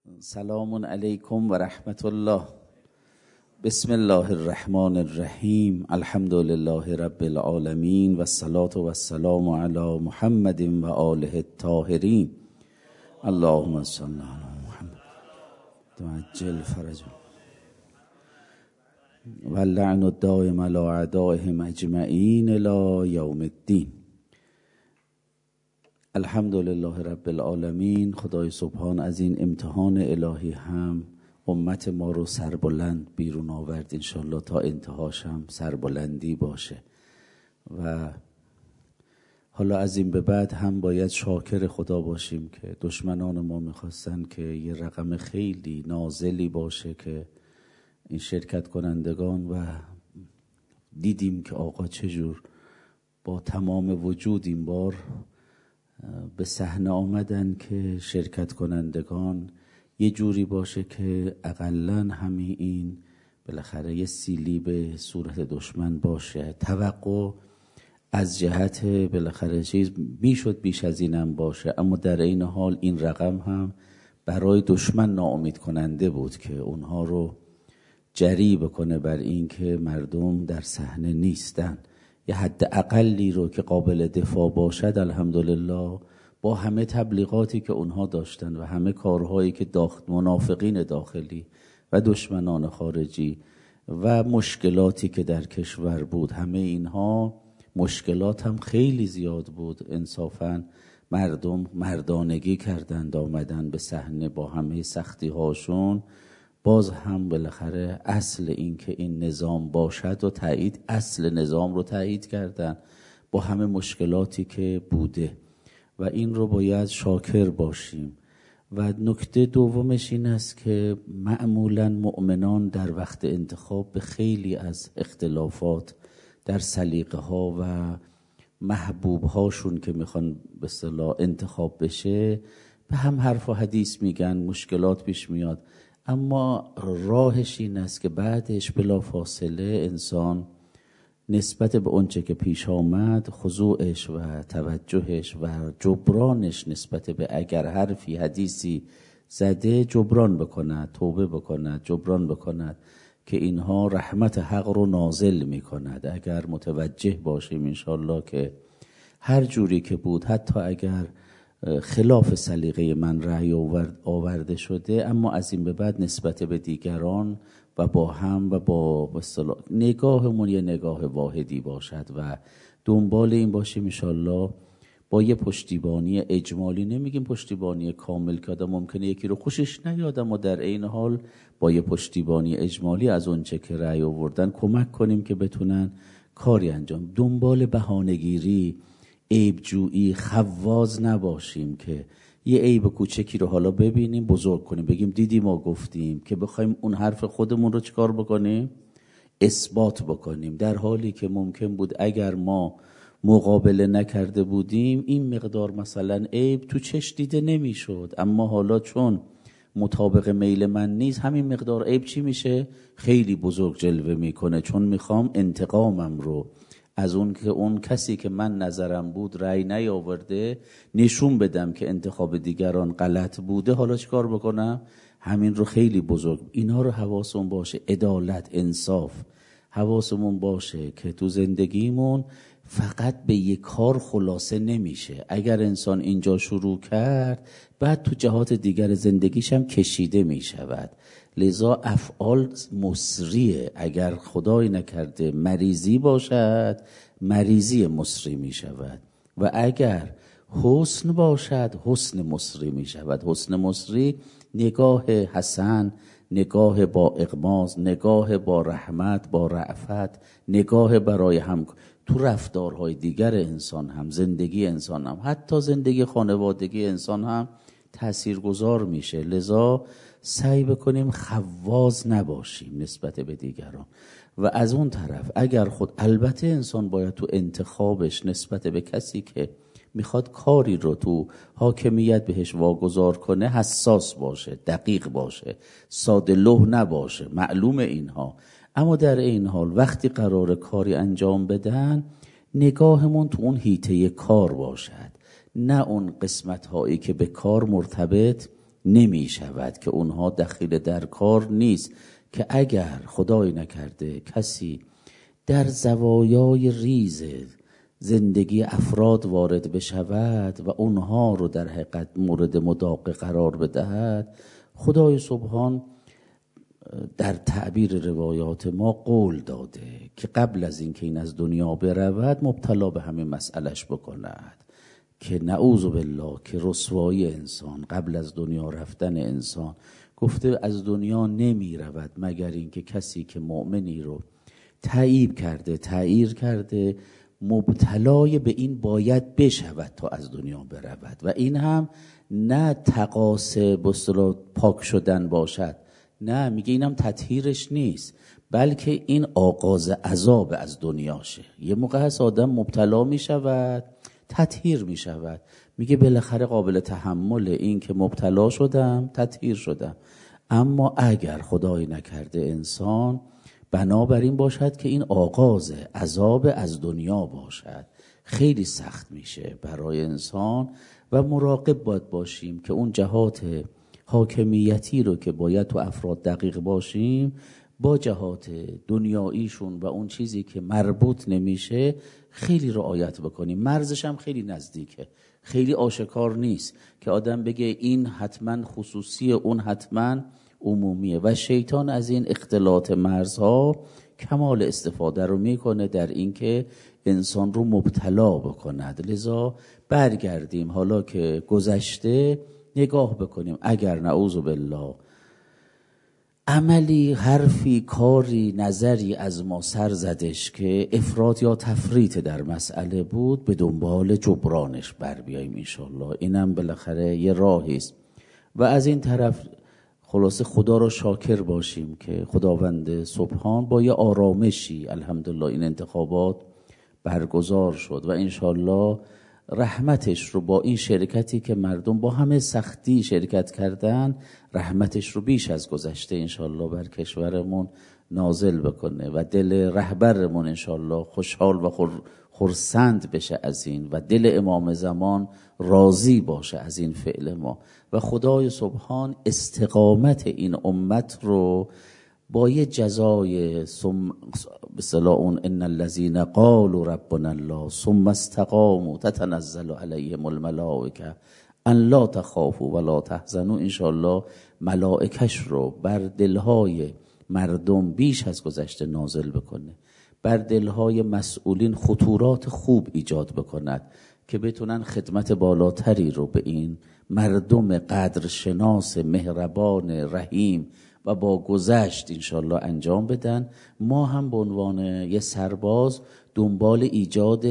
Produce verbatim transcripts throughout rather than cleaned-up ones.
سلام علیکم و رحمت الله. بسم الله الرحمن الرحیم. الحمد لله رب العالمین و الصلاة و السلام علی محمد و آله الطاهرین. اللهم صل علی محمد تعجل فرجهم و اللعن الدائم علی اعدائهم اجمعین الی یوم الدین. الحمدلله رب العالمین. خدای سبحان از این امتحان الهی هم امت ما رو سربلند بیرون آورد، انشالله تا انتهاش هم سربلندی باشه. و حالا از این به بعد هم باید شاکر خدا باشیم که دشمنان ما میخواستن که یه رقم خیلی نازلی باشه که این شرکت کنندگان، و دیدیم که آقا چجور با تمام وجود این بار به صحنه آمدن که شرکت کنندگان یه جوری باشه که اقلن همین این بالاخره یه سیلی به صورت دشمن باشه. توقع از جهت بالاخره چیز میشد بیش از اینم باشه، اما در این حال این رقم هم برای دشمن ناامید کننده بود که اونها رو جری بکنه بر این که مردم در صحنه نیستن. یه حد اقلی رو که قابل دفاع باشد الحمدلله با همه تبلیغاتی که اونها داشتن و همه کارهایی که داخل منافقین داخلی و دشمنان خارجی و مشکلاتی که در کشور بود، همه اینها مشکلات هم خیلی زیاد بود. انصافاً مردم مردانگی کردند، آمدن به صحنه با همه سختی هاشون. باز هم بالاخره اصل این که این نظام باشد و تایید اصل نظام رو تایید کردن با همه مشکلاتی که بوده و این رو باید شاکر باشیم. و نکته دومش این است که معمولاً مؤمنان در وقت انتخاب به خیلی از اختلافات در سلیقه ها و محبوب هاشون که میخوان به اصطلاح انتخاب بشه به هم حرف و حدیث میگن، مشکلات پیش میاد، اما راهش این است که بعدش بلا فاصله انسان نسبت به اونچه که پیش آمد خضوعش و توجهش و جبرانش نسبت به اگر حرفی حدیثی زده جبران بکند، توبه بکند، جبران بکند که اینها رحمت حق رو نازل میکند. اگر متوجه باشیم انشالله که هر جوری که بود، حتی اگر خلاف سلیقه من رأی آورده شده، اما از این به بعد نسبت به دیگران و با هم و با نگاهمون یه نگاه واحدی باشد و دنبال این باشیم انشالله با یه پشتیبانی اجمالی، نمیگیم پشتیبانی کامل که آدم ممکنه یکی رو خوشش نیاد، اما در این حال با یه پشتیبانی اجمالی از اونچه که رأی آوردن کمک کنیم که بتونن کاری انجام. دنبال بهانه‌گیری، عیب جویی، خواز نباشیم که یه عیب کوچکی رو حالا ببینیم بزرگ کنیم، بگیم دیدی ما گفتیم، که بخوایم اون حرف خودمون رو چیکار بکنیم؟ اثبات بکنیم، در حالی که ممکن بود اگر ما مقابله نکرده بودیم این مقدار مثلا عیب تو چش دیده نمیشد، اما حالا چون مطابق میل من نیست همین مقدار عیب چی میشه؟ خیلی بزرگ جلوه میکنه، چون میخوام انتقامم رو از اون که اون کسی که من نظرم بود رأی نیاورده نشون بدم که انتخاب دیگران غلط بوده. حالا چی کار بکنم؟ همین رو خیلی بزرگ، اینا رو حواسمون باشه. عدالت، انصاف حواسمون باشه که تو زندگیمون فقط به یک کار خلاصه نمیشه. اگر انسان اینجا شروع کرد بعد تو جهات دیگر زندگیش هم کشیده میشود. لذا افعال مصریه، اگر خدای نکرده مریضی باشد مریضی مصری می شود، و اگر حسن باشد حسن مصری می شود. حسن مصری نگاه حسن، نگاه با اغماض، نگاه با رحمت، با رأفت، نگاه برای هم تو رفتارهای دیگر انسان هم، زندگی انسان هم، حتی زندگی خانوادگی انسان هم تاثیرگذار میشه. لذا سعی بکنیم خواز نباشیم نسبت به دیگران. و از اون طرف اگر خود، البته انسان باید تو انتخابش نسبت به کسی که میخواد کاری رو تو حاکمیت بهش واگذار کنه حساس باشه، دقیق باشه، ساده لوح نباشه، معلوم اینها. اما در این حال وقتی قرار کاری انجام بدن نگاهمون تو اون حیطه کار باشد، نه اون قسمت هایی که به کار مرتبط نمی شود که اونها دخیل در کار نیست که اگر خدای نکرده کسی در زوایای ریز زندگی افراد وارد بشود و اونها رو در حقیقت مورد مداقه قرار بدهد، خدای سبحان در تعبیر روایات ما قول داده که قبل از اینکه این از دنیا برود مبتلا به همین مسئلهش بکند که نعوذ بالله که رسوایی انسان قبل از دنیا رفتن انسان، گفته از دنیا نمی رود مگر اینکه کسی که مؤمنی رو تعییب کرده تعییر کرده مبتلای به این باید بشود تا از دنیا برود. و این هم نه تقاص بسلا پاک شدن باشد، نه، میگه اینم تطهیرش نیست، بلکه این آغاز عذاب از دنیاشه. یه موقع هست آدم مبتلا میشود تطهیر میشود، میگه بالاخره قابل تحمل این که مبتلا شدم تطهیر شدم. اما اگر خدای نکرده انسان بنابراین باشد که این آغاز عذاب از دنیا باشد، خیلی سخت میشه برای انسان و مراقب باید باشیم که اون جهات حاکمیتی رو که باید تو افراد دقیق باشیم با جهات دنیاییشون و اون چیزی که مربوط نمیشه خیلی رعایت بکنیم. مرزش هم خیلی نزدیکه، خیلی آشکار نیست که آدم بگه این حتما خصوصی اون حتما عمومیه و شیطان از این اختلاط مرزها کمال استفاده رو میکنه در اینکه انسان رو مبتلا بکند. لذا برگردیم حالا که گذشته نگاه بکنیم اگر نعوذ بالله عملی، حرفی، کاری، نظری از ما سر زدش که افراط یا تفریط در مسئله بود، به دنبال جبرانش بر بیاییم انشالله. اینم بالاخره یه راهی است و از این طرف خلاصه خدا رو شاکر باشیم که خداوند سبحان با یه آرامشی الحمدلله این انتخابات برگزار شد و انشالله رحمتش رو با این شرکتی که مردم با همه سختی شرکت کردن، رحمتش رو بیش از گذشته انشالله بر کشورمون نازل بکنه و دل رهبرمون انشالله خوشحال و خرسند بشه از این و دل امام زمان راضی باشه از این فعل ما و خدای سبحان استقامت این امت رو با یه جزای ثم بسلا اون ان الذين قالوا ربنا الله ثم استقاموا تتنزل عليهم الملائکه ان لا تخافوا ولا تحزنوا، انشالله ملائکش رو بر دلهای مردم بیش از گذشته نازل بکنه، بر دلهای مسئولین خطورات خوب ایجاد بکند که بتونن خدمت بالاتری رو به این مردم قدرشناس مهربان رحیم و با گذشت انشالله انجام بدن. ما هم به عنوان یه سرباز دنبال ایجاد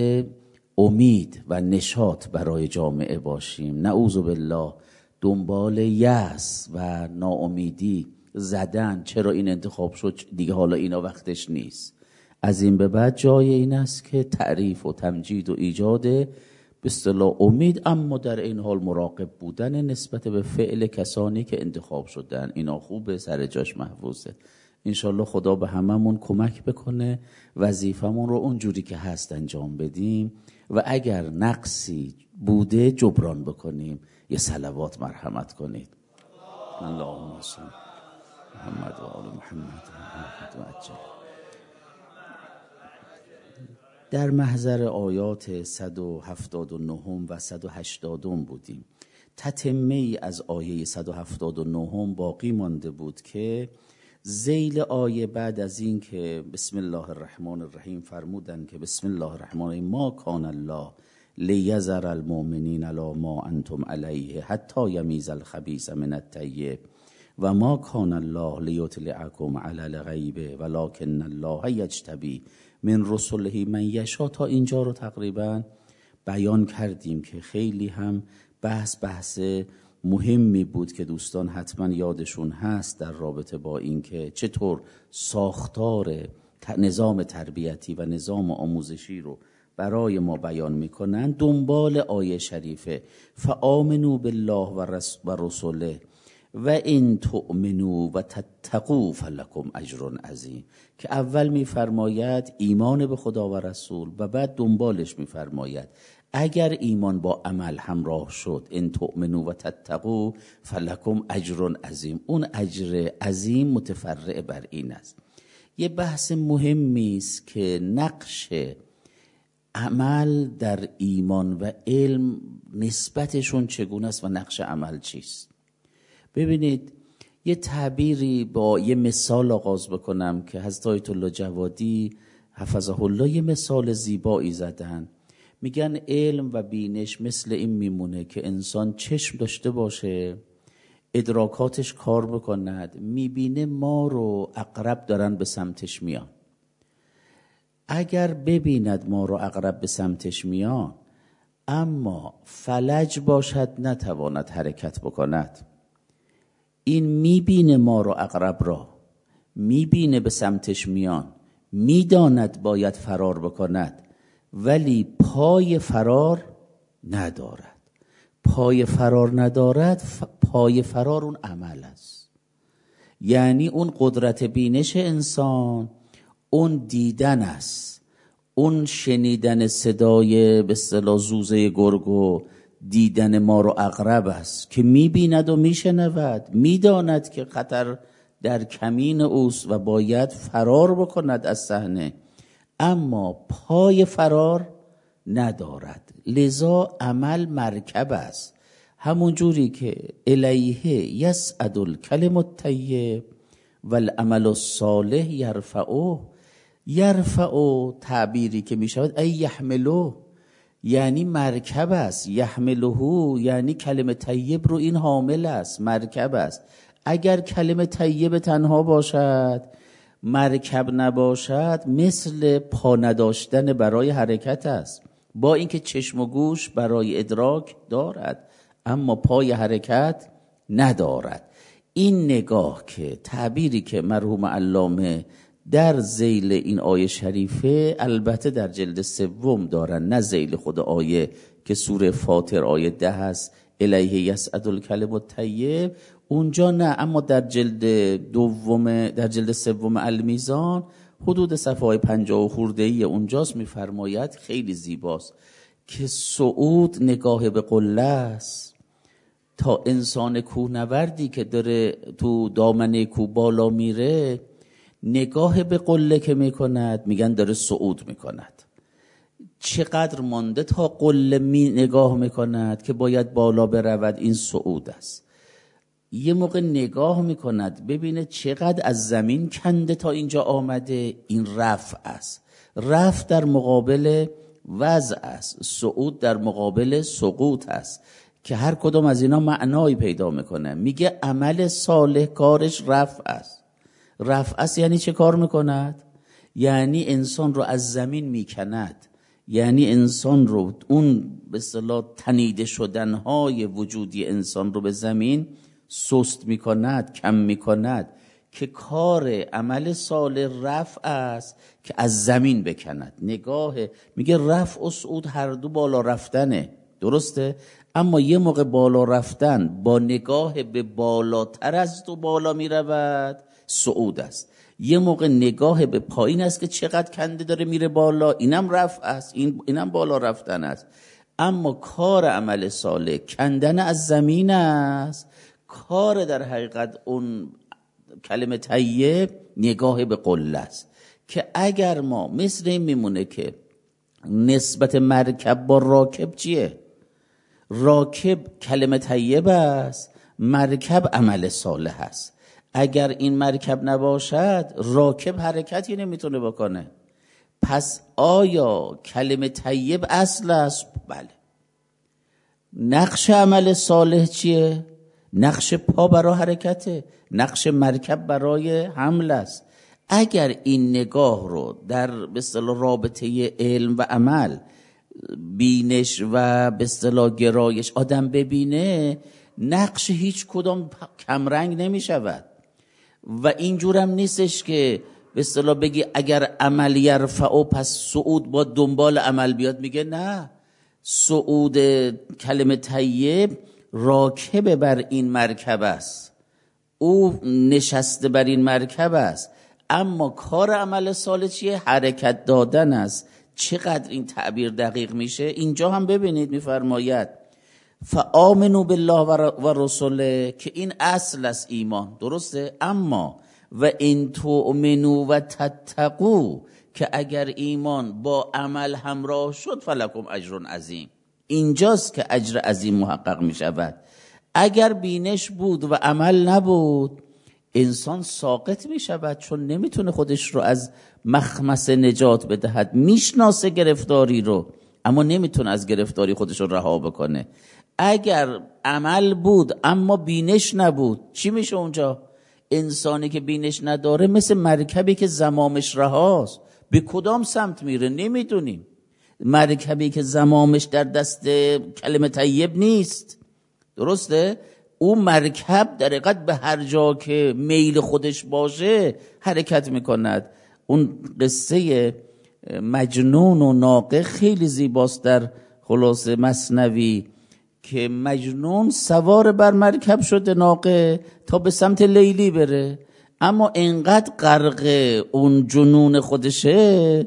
امید و نشاط برای جامعه باشیم، نعوذ بالله دنبال یأس و ناامیدی زدن چرا این انتخاب شد دیگه حالا اینا وقتش نیست. از این به بعد جای این است که تعریف و تمجید و ایجاد به اصطلاح امید، اما در این حال مراقب بودن نسبت به فعل کسانی که انتخاب شدن. اینا خوبه، سر جاش محفوظه. انشالله خدا به هممون کمک بکنه وظیفمون رو اونجوری که هست انجام بدیم و اگر نقصی بوده جبران بکنیم. یه صلوات مرحمت کنید. اللهم صل محمد و آل محمد و عجل. در محضر آیات صد و هفتاد و نه و صد و هشتاد بودیم. تتمه ای از آیه صد و هفتاد و نه باقی مانده بود که ذیل آیه بعد از این که بسم الله الرحمن الرحیم فرمودن که بسم الله الرحمن الرحیم ما کان الله لیذر المؤمنین علی ما انتم علیه حتی یمیز الخبیث من الطیب و ما کان الله لیطلعکم علی الغیب ولکن الله یجتبی من رسله من یشاء. تا اینجا رو تقریبا بیان کردیم که خیلی هم بحث بحث مهمی بود که دوستان حتما یادشون هست در رابطه با این که چطور ساختار نظام تربیتی و نظام آموزشی رو برای ما بیان میکنن. دنبال آیه شریفه فآمنوا بالله و رسوله و این تؤمنوا و تتقوا فلکم اجر عظیم، که اول میفرماید ایمان به خدا و رسول و بعد دنبالش میفرماید اگر ایمان با عمل همراه شد، ان تؤمنوا و تتقوا فلکم اجر عظیم. اون اجر عظیم متفرع بر این است. یه بحث مهمی است که نقش عمل در ایمان و علم نسبتشون چگونه است و نقش عمل چیست. ببینید یه تعبیری با یه مثال آغاز بکنم که حضرت آیت الله جوادی حفظه الله یه مثال زیبایی زدن. میگن علم و بینش مثل این میمونه که انسان چشم داشته باشه، ادراکاتش کار بکند، میبینه مار و عقرب دارن به سمتش میان. اگر ببیند مار و عقرب به سمتش میان اما فلج باشد نتواند حرکت بکند، این میبینه مار و عقرب را، میبینه به سمتش میان، میداند باید فرار بکند، ولی پای فرار ندارد. پای فرار ندارد، ف... پای فرار اون عمل است. یعنی اون قدرت بینش انسان اون دیدن است، اون شنیدن صدای به اصطلاح زوزه گرگ و دیدن مار و عقرب است که میبیند و میشنود، میداند که خطر در کمین اوست و باید فرار بکند از صحنه، اما پای فرار ندارد. لذا عمل مرکب است. همون جوری که الیه یصعد الکلم الطیب والعمل الصالح یرفعه. یرفعه تعبیری که میشود ای یحمله، یعنی مرکب است. یحمله یعنی کلمه طیب رو این حامل است، مرکب است. اگر کلمه طیب تنها باشد، مرکب نباشد، مثل پا نداشتن برای حرکت است. با اینکه چشم و گوش برای ادراک دارد اما پای حرکت ندارد. این نگاه که تعبیری که مرحوم علامه در ذیل این آیه شریفه، البته در جلد سوم دارن، نه ذیل خود آیه که سوره فاطر آیه ده هست الیه یصعد الکلم الطیب، اونجا نه، اما در جلد دوم، در جلد سوم المیزان حدود صفحه پنجاه و خورده ای اونجاست، میفرماید خیلی زیباست که صعود نگاه به قله است. تا انسان کوهنوردی که داره تو دامنه کوه بالا میره، نگاه به قله که میکند میگن داره صعود میکند. چقدر مانده تا قله می نگاه میکند که باید بالا برود، این صعود است. یه موقع نگاه میکند ببینه چقدر از زمین کنده تا اینجا آمده، این رفع است. رفع در مقابل وضع است، صعود در مقابل سقوط است که هر کدوم از اینا معنایی پیدا میکنه. میگه عمل صالح کارش رفع است. رفع است یعنی چه کار میکند؟ یعنی انسان رو از زمین میکند، یعنی انسان رو، اون به اصطلاح تنیده شدنهای وجودی انسان رو به زمین سست میکند، کم میکند، که کار عمل صالح رفع است که از زمین بکند. نگاه میگه رفع و صعود هر دو بالا رفتنه، درسته؟ اما یه موقع بالا رفتن با نگاه به بالاتر از تو بالا میرود، صعود است. یه موقع نگاه به پایین است که چقدر کنده داره میره بالا، اینم رفع است، این اینم بالا رفتن است. اما کار عمل صالح کندن از زمین است. کار در حقیقت اون کلمه طیب نگاه به قله است، که اگر ما مثل این میمونه که نسبت مرکب با راکب چیه؟ راکب کلمه طیب است، مرکب عمل صالح است. اگر این مرکب نباشد راکب حرکتی نمیتونه بکنه. پس آیا کلمه طیب اصل است؟ بله. نقش عمل صالح چیه؟ نقش پا برای حرکته، نقش مرکب برای حمل است. اگر این نگاه رو در به اصطلاح رابطه علم و عمل، بینش و به اصطلاح گرایش آدم ببینه، نقش هیچ کدام کمرنگ نمی شود. و اینجورم نیستش که به اصطلاح بگی اگر عمل یرفعو پس صعود با دنبال عمل بیاد. میگه نه، صعود کلمه طیب راکب بر این مرکب است. او نشسته بر این مرکب است، اما کار عمل صالح چیه؟ حرکت دادن است. چقدر این تعبیر دقیق میشه. اینجا هم ببینید میفرماید فآمنوا بالله و رسوله، که این اصل است ایمان، درسته؟ اما و ان تؤمنوا و تتقوا، که اگر ایمان با عمل همراه شد فلکم اجر عظیم، اینجاست که اجر عظیم محقق می شود. اگر بینش بود و عمل نبود انسان ساقط می شود، چون نمیتونه خودش رو از مخمسه نجات بدهد. میشناسه گرفتاری رو اما نمیتونه از گرفتاری خودش رو رها بکنه. اگر عمل بود اما بینش نبود چی میشه اونجا؟ انسانی که بینش نداره مثل مرکبی که زمامش رهاست، به کدام سمت میره نمیدونیم. مرکبی که زمامش در دست کلمه طیب نیست، درسته؟ اون مرکب در حقیقت به هر جا که میل خودش باشه حرکت میکند. اون قصه مجنون و ناقه خیلی زیباست در خلاصه مثنوی، که مجنون سوار بر مرکب شده ناقه تا به سمت لیلی بره، اما انقدر غرق اون جنون خودشه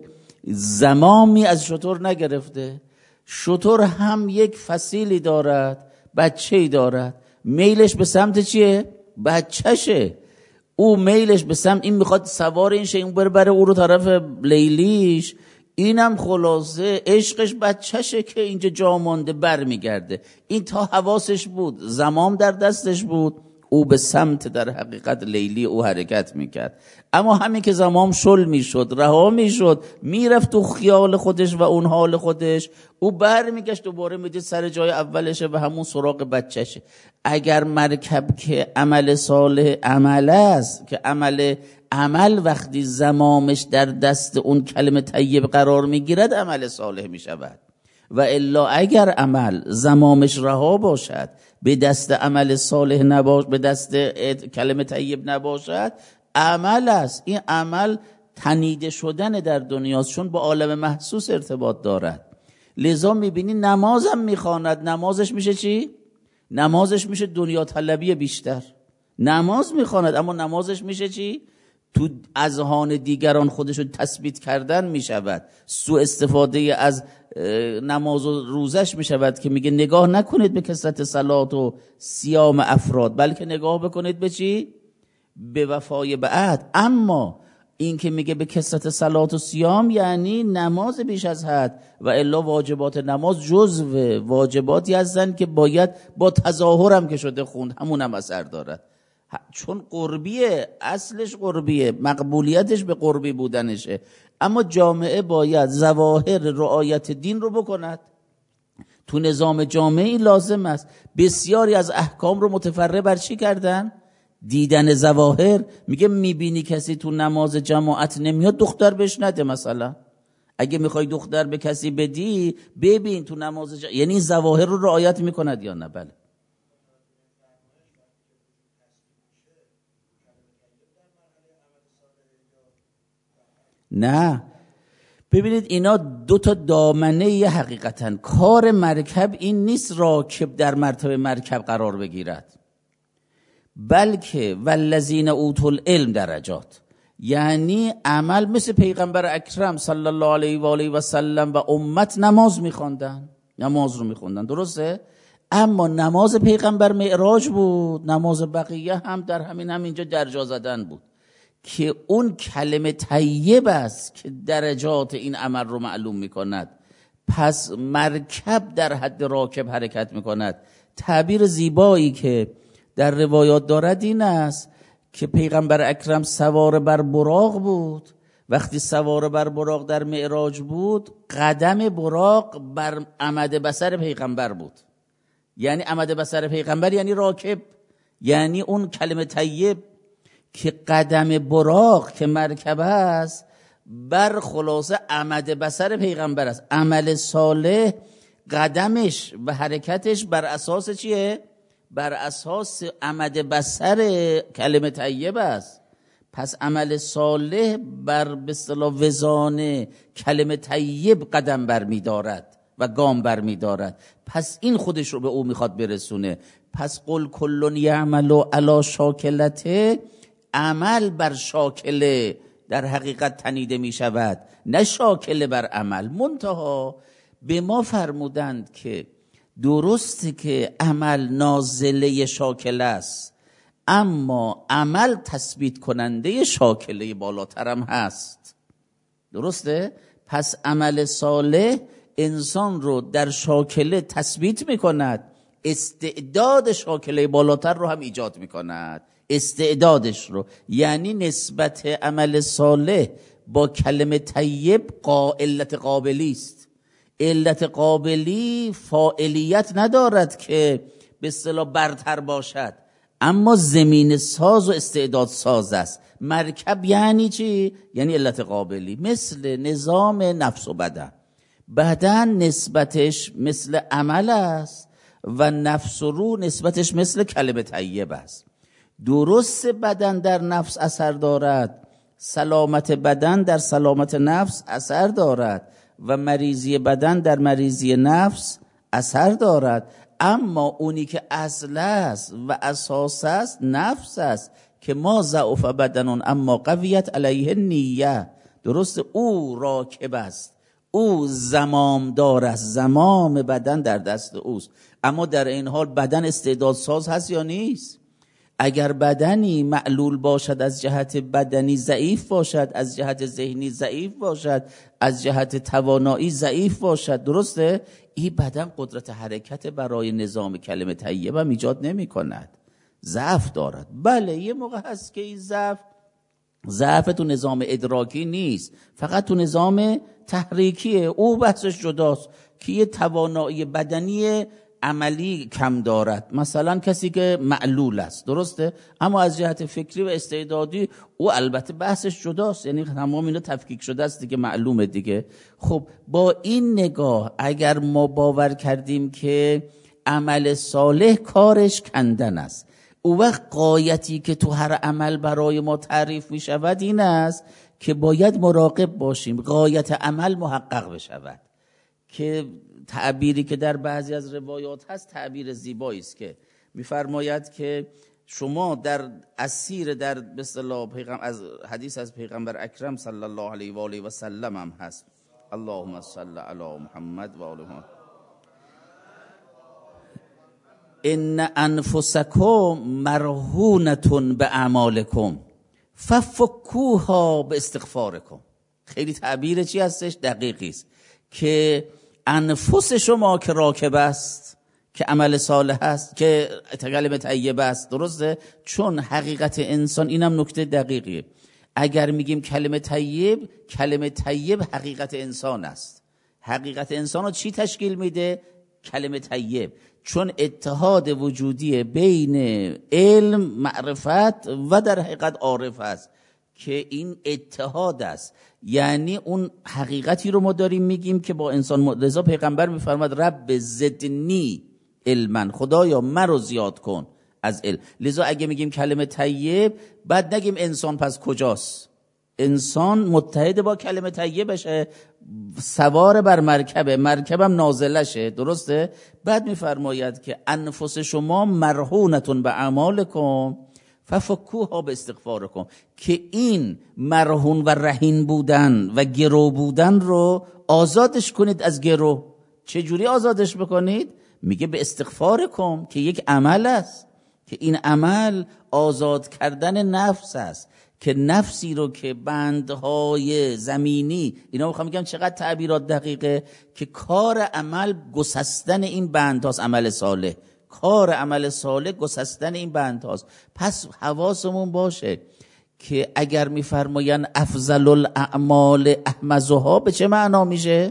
زمامی از شتر نگرفته. شتر هم یک فصیلی دارد، بچه‌ای دارد، میلش به سمت چیه؟ بچهشه. او میلش به سمت این میخواد سوار این شه، اون بره بره او رو طرف لیلیش، اینم خلاصه عشقش بچهشه که اینجا جا مانده بر میگرده. این تا حواسش بود، زمام در دستش بود، او به سمت در حقیقت لیلی او حرکت میکرد. اما همین که زمام شل میشد، رها میشد، میرفت تو خیال خودش و اون حال خودش، او بر میگشت دوباره میدید سر جای اولشه و همون سراغ بچهشه. اگر مرکب که عمل صالح عمل است، که عمل عمل وقتی زمامش در دست اون کلمه طیب قرار میگیرد عمل صالح میشود. و الا اگر عمل زمامش رها باشد، به دست عمل صالح نباش، به دست کلمه طیب نباشد، عمل است. این عمل تنیده شدن در دنیاست، چون با عالم محسوس ارتباط دارد. لذا میبینی نمازم میخواند، نمازش میشه چی؟ نمازش میشه دنیا طلبی بیشتر. نماز میخواند اما نمازش میشه چی؟ تو اذهان دیگران خودشو تثبیت کردن میشود. سوء استفاده از نماز و روزش میشود که میگه نگاه نکنید به کثرت صلات و صیام افراد، بلکه نگاه بکنید به چی؟ به وفای به عهد. اما این که میگه به کثرت صلات و صیام یعنی نماز بیش از حد، و الا واجبات نماز جزو واجباتی هستند که باید با تظاهرم که شده خوند، همون هم اثر دارد، چون قربیه، اصلش قربیه، مقبولیتش به قربی بودنشه. اما جامعه باید ظواهر رعایت دین رو بکند. تو نظام جامعی لازم است. بسیاری از احکام رو متفرع بر چی کردن؟ دیدن ظواهر. میگه میبینی کسی تو نماز جماعت نمیاد، دختر بهش نده مثلا. اگه میخوای دختر به کسی بدی ببین تو نماز جماعت، یعنی ظواهر رو رعایت میکند یا نه؟ بله. نه، ببینید اینا دو تا دامنه ی حقیقتا. کار مرکب این نیست راکب در مرتبه مرکب قرار بگیرد، بلکه والذین اوتوا العلم درجات، یعنی عمل مثل پیغمبر اکرم صلی الله علیه و آله و سلم و امت نماز میخوندن، نماز رو میخوندن، درسته؟ اما نماز پیغمبر معراج بود، نماز بقیه هم در همین همینجا درجا زدن بود، که اون کلمه طیب است که درجات این عمل رو معلوم میکند. پس مرکب در حد راکب حرکت میکند. تعبیر زیبایی که در روایات دارد این است که پیغمبر اکرم سوار بر براق بود. وقتی سوار بر براق در معراج بود، قدم براق بر عمد بصر پیغمبر بود. یعنی عمد بصر پیغمبر یعنی راکب، یعنی اون کلمه طیب که قدم براق که مرکب است بر خلاصه عمد بصر پیغمبر است. عمل صالح قدمش و حرکتش بر اساس چیه؟ بر اساس عمد بصر کلمه طیب است. پس عمل صالح بر به اصطلاح وزان کلمه طیب قدم بر می دارد و گام بر می دارد. پس این خودش رو به او میخواد برسونه. پس قل کل یعمل علی شاکلته، عمل بر شاکله در حقیقت تنیده می شود، نه شاکله بر عمل. منتها به ما فرمودند که درسته که عمل نازله شاکله است، اما عمل تثبیت کننده شاکله بالاترم هست. درسته؟ پس عمل صالح انسان رو در شاکله تثبیت می کند، استعداد شاکله بالاتر رو هم ایجاد می کند. استعدادش رو، یعنی نسبت عمل صالح با کلمه طیب علت قابلی است. علت قابلی فاعلیت ندارد که به اصطلاح برتر باشد، اما زمین ساز و استعداد ساز است. مرکب یعنی چی؟ یعنی علت قابلی. مثل نظام نفس و بدن، بدن نسبتش مثل عمل است و نفس و روح نسبتش مثل کلمه طیب است. درست بدن در نفس اثر دارد، سلامت بدن در سلامت نفس اثر دارد و مریضی بدن در مریضی نفس اثر دارد، اما اونی که اصل است و اساس است نفس است که ما ضعف بدنون اما قویت علیه نیه. درست او راکب است، او زمام دار است، زمام بدن در دست اوست، اما در این حال بدن استعداد ساز هست یا نیست؟ اگر بدنی معلول باشد، از جهت بدنی ضعیف باشد، از جهت ذهنی ضعیف باشد، از جهت توانایی ضعیف باشد، درسته؟ این بدن قدرت حرکت برای نظام کلمه طیبه هم ایجاد نمی کند، ضعف دارد. بله یه موقع هست که این ضعف ضعف تو نظام ادراکی نیست، فقط تو نظام تحریکیه، او بحثش جداست که یه توانایی بدنی عملی کم دارد. مثلا کسی که معلول است، درسته، اما از جهت فکری و استعدادی او البته بحثش جداست، یعنی تمام اینا تفکیک شده است دیگه، معلومه دیگه. خب با این نگاه اگر ما باور کردیم که عمل صالح کارش کندن است، او وقت غایتی که تو هر عمل برای ما تعریف می شود این است که باید مراقب باشیم غایت عمل محقق بشود. که تعبیری که در بعضی از روایات هست تعبیر زیبایی است که می‌فرماید که شما در اسیر در به اصطلاح پیغمبر، از حدیث از پیغمبر اکرم صلی الله علیه و آله و سلم هم هست، اللهم صل علی محمد و آل محمد، ان انفسکم مرهونة باعمالکم ففکوها باستغفارکم. خیلی تعبیر چی هستش؟ دقیقی است که انفس شما که راکب است، که عمل صالح است، که کلمه طیبه است، درسته؟ چون حقیقت انسان، اینم نکته دقیقیه، اگر میگیم کلمه طیب، کلمه طیب حقیقت انسان است. حقیقت انسان رو چی تشکیل میده؟ کلمه طیب، چون اتحاد وجودی بین علم، معرفت و در حقیقت عارف است که این اتحاد است. یعنی اون حقیقتی رو ما داریم میگیم که با انسان، رضا پیغمبر میفرماد رب زدنی علما، خدایا مرا زیاد کن از علم. لذا اگه میگیم کلمه طیب، بعد نگیم انسان پس کجاست. انسان متحد با کلمه طیب بشه، سوار بر مرکبه، مرکبم نازلشه، درسته؟ بعد میفرماید که انفس شما مرهونة باعمالکم ففکوها باستغفارکم، که این مرهون و رهین بودن و گرو بودن رو آزادش کنید از گرو. چجوری آزادش بکنید؟ میگه به استغفارکم، که یک عمل است، که این عمل آزاد کردن نفس است، که نفسی رو که بندهای زمینی، اینا میخوام میگم چقدر تعبیرات دقیقه، که کار عمل گسستن این بندهاست، عمل صالح، کار عمل صالح گسستن این بندهاست. پس حواسمون باشه که اگر میفرماین افضل الاعمال احمزها، به چه معنا میشه؟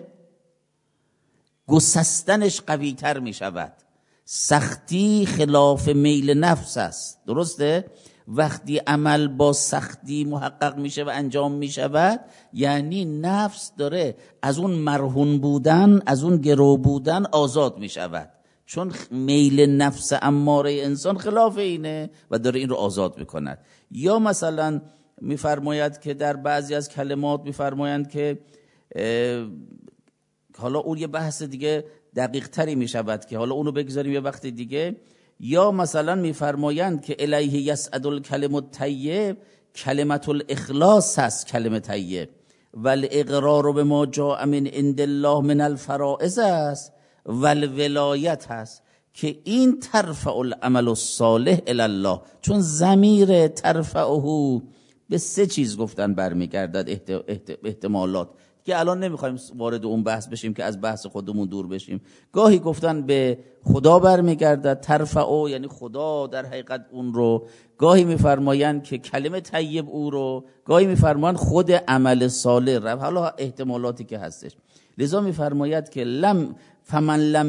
گسستنش قوی تر میشود. سختی خلاف میل نفس است، درسته؟ وقتی عمل با سختی محقق میشه و انجام میشود، یعنی نفس داره از اون مرهون بودن، از اون گرو بودن آزاد میشود، چون میل نفس اماره انسان خلاف اینه و داره این رو آزاد میکند. یا مثلا میفرماید که در بعضی از کلمات میفرمایند که حالا اون یه بحث دیگه دقیق تری می شود که حالا اونو بگذاریم یه وقت دیگه. یا مثلا میفرمایند که الیه یسعد الکلم الطیب، کلمت الاخلاص هست کلمه طیب، والاقرار بما جاء من عند الله من الفرائض است، والولایت هست که این ترفع العمل الصالح الی الله، چون ضمیر ترفعه به سه چیز گفتن برمیگردد احتمالات که الان نمیخوایم وارد اون بحث بشیم که از بحث خودمون دور بشیم. گاهی گفتن به خدا برمیگردد ترفعه یعنی خدا در حقیقت اون رو، گاهی میفرمایند که کلمه طیب او رو، گاهی میفرمایند خود عمل صالح رو، حالا احتمالاتی که هستش. لذا میفرماید که لم فمن لم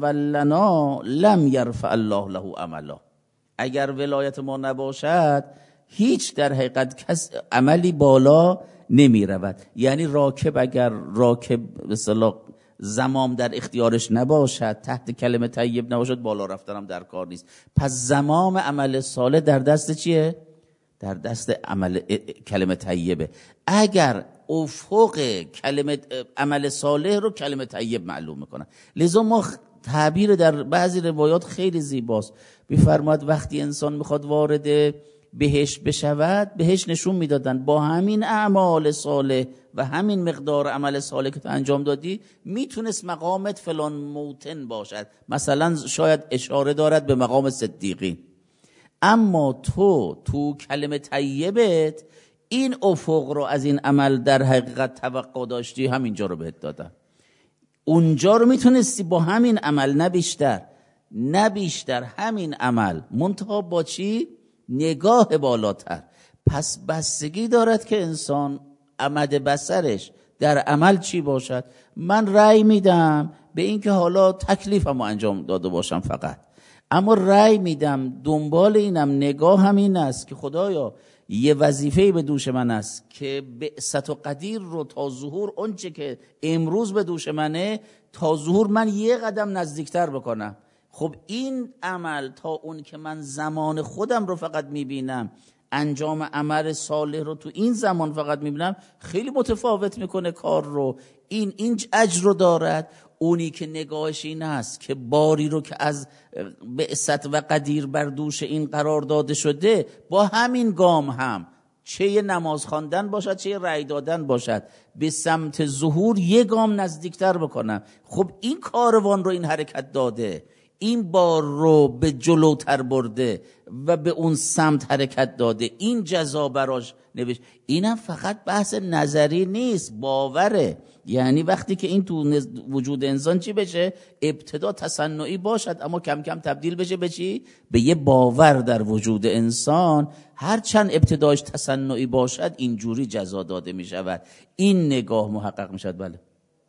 یتولنا لم یرفع الله له عملا، اگر ولایت ما نباشد هیچ در حقیقت کس عملی بالا نمی رود. یعنی راکب اگر راکب به اصطلاح زمام در اختیارش نباشد، تحت کلمه طیب نباشد، بالا رفتنم در کار نیست. پس زمام عمل صالح در دست چیه؟ در دست عمل کلمه طیبه. اگر افق کلمه عمل صالح رو کلمه طیب معلوم میکنن. لذا ما تعبیر در بعضی روایات خیلی زیباست، میفرماد وقتی انسان میخواد وارد بهشت بشود، بهشت نشون میدادن با همین اعمال صالح و همین مقدار عمل صالح که تو انجام دادی میتونست مقامت فلان موتن باشد، مثلا شاید اشاره دارد به مقام صدیقین، اما تو تو کلمه طیبت این افق رو از این عمل در حقیقت توقع داشتی، همینجا رو بهت دادن، اونجا رو میتونستی با همین عمل، نه بیشتر نه بیشتر، همین عمل، منتها با چی؟ نگاه بالاتر. پس بستگی دارد که انسان عمد بصرش در عمل چی باشد. من رأی میدم به این که حالا تکلیفمو انجام داده باشم فقط، اما رأی میدم دنبال اینم، نگاه هم این است که خدایا یه وظیفه‌ای به دوش من است که بعثت و قدیر رو تا ظهور، اونچه که امروز به دوش منه، تا ظهور من یه قدم نزدیکتر بکنم. خب این عمل تا اون که من زمان خودم رو فقط میبینم، انجام عمل صالح رو تو این زمان فقط میبینم، خیلی متفاوت میکنه کار رو. این این اجر رو دارد. اونی که نگاهش این است که باری رو که از بعثت و قدیر بر دوش این قرار داده شده، با همین گام هم چه یه نماز خواندن باشد چه یه رأی دادن باشد، به سمت ظهور یه گام نزدیکتر بکنم. خب این کاروان رو این حرکت داده، این بار رو به جلوتر برده و به اون سمت حرکت داده، این جزا براش نوشت. اینم فقط بحث نظری نیست، باوره. یعنی وقتی که این تو وجود انسان چی بشه، ابتدا تصنعی باشد اما کم کم تبدیل بشه به چی؟ به یه باور در وجود انسان. هر چند ابتداش تصنعی باشد اینجوری جزا داده می شود، این نگاه محقق می شود. بله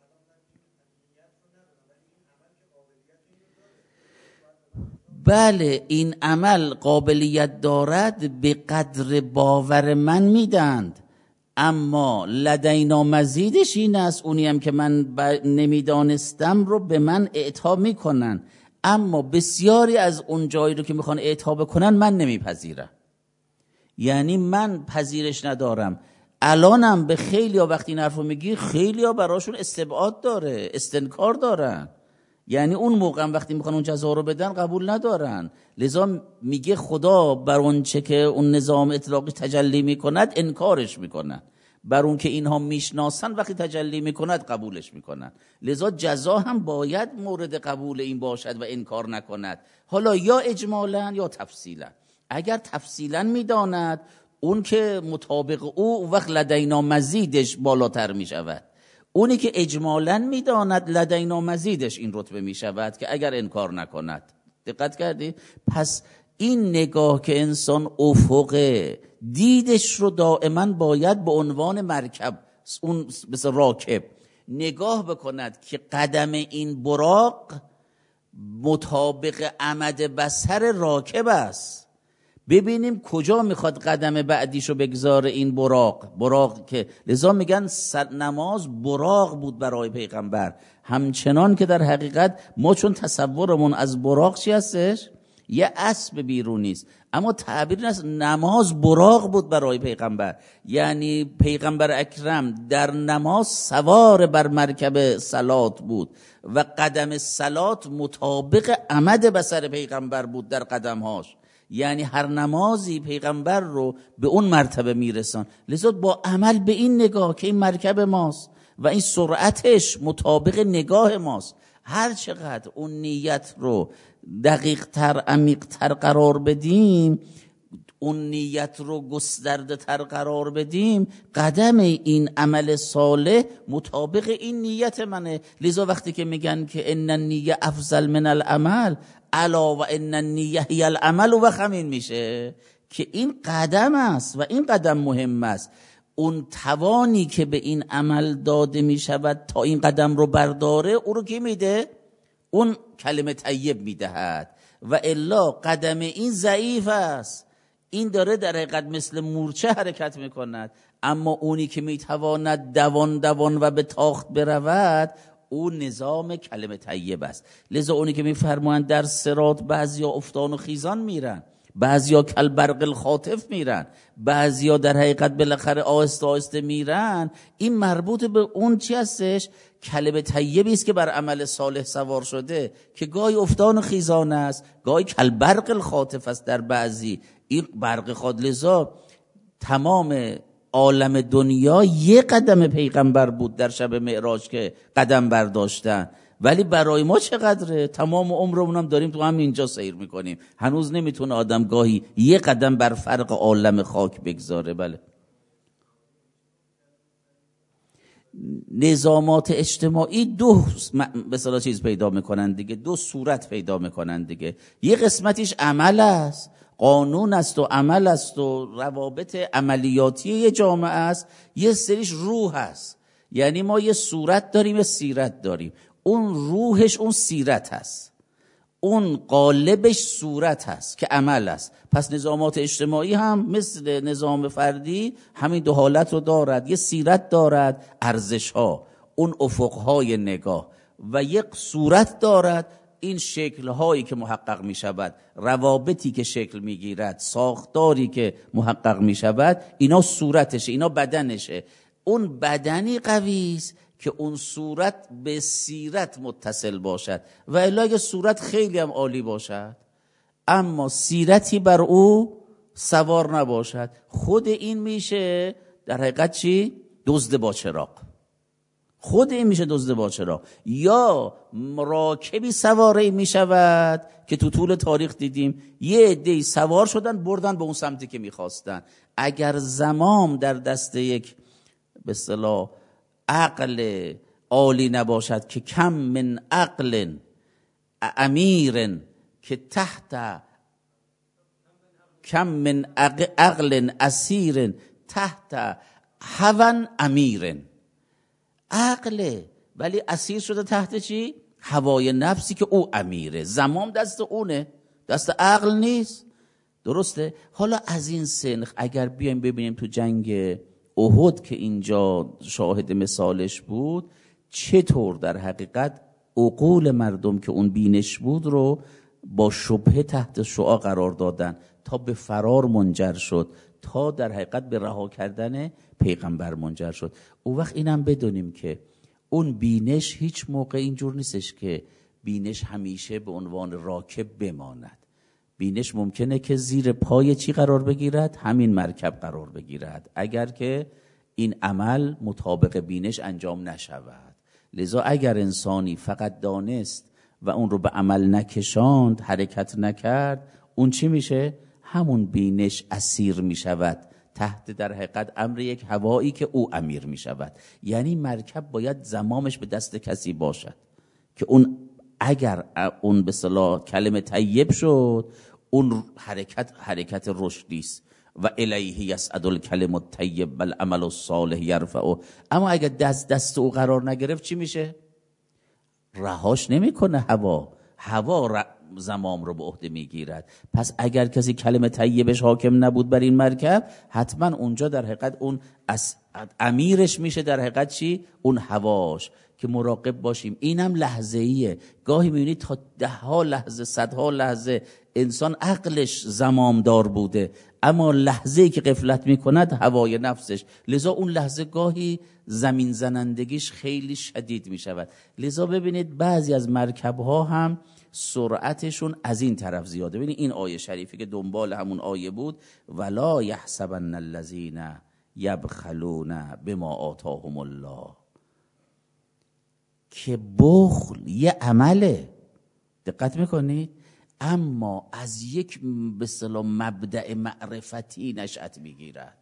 بله این عمل قابلیت دارد، به قدر باور من میدند، اما لدینا مزیدش این است، اونی هم که من نمیدانستم رو به من اعطا میکنن، اما بسیاری از اون جایی رو که میخوان اعطا بکنن من نمیپذیرم. یعنی من پذیرش ندارم. الانم به خیلی ها وقتی این حرف رو میگی، خیلی ها براشون استبعاد داره، استنکار دارن. یعنی اون موقع وقتی میخوان اون جزا رو بدن قبول ندارن. لذا میگه خدا بر اون چه که اون نظام اطلاقی تجلی میکند انکارش میکنن، بر اون که اینها میشناسن وقتی تجلی میکند قبولش میکنن. لذا جزا هم باید مورد قبول این باشد و انکار نکند، حالا یا اجمالا یا تفصیلا. اگر تفصیلا میداند اون که مطابق او وقت لدینا مزیدش بالاتر میشود، اونی که اجمالاً میداند لدینا مزیدش این رتبه میشود که اگر انکار نکند. دقت کردی؟ پس این نگاه که انسان افق دیدش رو دائما باید به عنوان مرکب، اون مثل راکب نگاه بکند که قدم این براق مطابق عمد بصر راکب است. ببینیم کجا میخواد قدم بعدیشو بگذاره این براق. براق که لذا میگن نماز براق بود برای پیغمبر، همچنان که در حقیقت ما چون تصورمون از براق چی هستش؟ یه اسب بیرونی است. اما تعبیر است نماز براق بود برای پیغمبر، یعنی پیغمبر اکرم در نماز سوار بر مرکب صلات بود و قدم صلات مطابق عمد بصر پیغمبر بود در قدمهاش، یعنی هر نمازی پیغمبر رو به اون مرتبه میرسان. لذا با عمل به این نگاه که این مرکب ماست و این سرعتش مطابق نگاه ماست، هر چقدر اون نیت رو دقیق تر عمیق تر قرار بدیم، اون نیت رو گسترده تر قرار بدیم، قدم این عمل صالح مطابق این نیت منه. لذا وقتی که میگن که ان النیه افضل من العمل، الا و ان النیه هی العمل، و همین میشه که این قدم است و این قدم مهم است. اون توانی که به این عمل داده میشود تا این قدم رو برداره، او رو کی میده؟ اون کلمه طیب میدهد. و الا قدم این ضعیف است، این داره در حقیقت مثل مورچه حرکت میکند، اما اونی که میتواند دوان دوان و به تاخت برود، اون نظام کلمه طیب است. لذا اونی که میفرمایند در صراط بعضیا افتان و خیزان میرن، بعضیا کل برق الخاطف میرن، بعضیا در حقیقت بالاخره آهسته آهسته میرن، این مربوط به اون چی هستش؟ کلمه طیبی است که بر عمل صالح سوار شده، که گاهی افتان و خیزان است، گاهی کل برق الخاطف است در بعضی. این برق خاطف، لذا تمام عالم دنیا یه قدم پیغمبر بود در شب معراج که قدم برداشتن، ولی برای ما چقدره؟ تمام عمرمون هم داریم تو همینجا سیر میکنیم. هنوز نمیتونه آدم گاهی یه قدم بر فرق عالم خاک بگذاره. بله، نظامات اجتماعی دو مثلا چیز پیدا میکنن دیگه، دو صورت پیدا میکنن دیگه. یه قسمتیش عمل است، قانون است و عمل است و روابط عملیاتی یه جامعه است. یه سریش روح است، یعنی ما یه صورت داریم یه سیرت داریم. اون روحش اون سیرت هست، اون قالبش صورت هست که عمل است. پس نظامات اجتماعی هم مثل نظام فردی همین دو حالت رو دارد. یه سیرت دارد، ارزش ها، اون افق های نگاه، و یک صورت دارد، این شکل هایی که محقق می شود، روابطی که شکل می گیرد، ساختاری که محقق می شود، اینا صورتشه، اینا بدنشه. اون بدنی قوی است که اون صورت به سیرت متصل باشد، و الا اگه صورت خیلی هم عالی باشد اما سیرتی بر او سوار نباشد، خود این میشه در حقیقت چی؟ دزد با چراغ. خود این میشه دزد با چراغ. یا راکبی سواری میشود که تو طول تاریخ دیدیم یه عده‌ای سوار شدن بردن به اون سمتی که میخواستن. اگر زمام در دست یک به اصطلاح عقل عالی نباشد که کم من عقل امیر که تحت کم من عقل اسیر تحت هوى امیر، عقله ولی اسیر شده تحت چی؟ هوای نفسی که او امیره. زمام دست اونه، دست عقل نیست. درسته؟ حالا از این سنخ اگر بیایم ببینیم تو جنگ احد که اینجا شاهد مثالش بود، چطور در حقیقت عقول مردم که اون بینش بود رو با شبهه تحت شعاع قرار دادن تا به فرار منجر شد، تا در حقیقت به رها کردن پیغمبر منجر شد. او وقت اینم بدونیم که اون بینش هیچ موقع اینجور نیستش که بینش همیشه به عنوان راکب بماند. بینش ممکنه که زیر پای چی قرار بگیرد؟ همین مرکب قرار بگیرد، اگر که این عمل مطابق بینش انجام نشود. لذا اگر انسانی فقط دانست و اون رو به عمل نکشاند، حرکت نکرد، اون چی میشه؟ همون بینش اسیر میشود تحت در حقیقت امر یک هوایی که او امیر میشود. یعنی مرکب باید زمامش به دست کسی باشد که اون اگر اون به اصطلاح کلمه طیب شد، اون حرکت حرکت رشدی است. و الیه یصعد الکلم الطیب والعمل الصالح یرفعه. اما اگر دست دست او قرار نگرفت چی میشه؟ رهاش نمیکنه هوا، هوا ر... زمام رو به عهده میگیرد. پس اگر کسی کلمه طیبش حاکم نبود بر این مرکب، حتما اونجا در حقیقت اون از امیرش میشه در حقیقت چی؟ اون هواش. که مراقب باشیم. اینم لحظه‌ایه. گاهی میبینید تا ده ها لحظه، صدها لحظه انسان عقلش زمامدار بوده، اما لحظه‌ای که غفلت میکند هوای نفسش، لذا اون لحظه گاهی زمین زنندگیش خیلی شدید میشود. لذا ببینید بعضی از مرکبها هم سرعتشون از این طرف زیاده. ببینید این آیه شریفی که دنبال همون آیه بود، ولا یحسبن الذین یبخلون بما آتاهم الله، که بخل یه عمله، دقت میکنید، اما از یک به اصطلاح مبدأ معرفتی نشأت میگیرد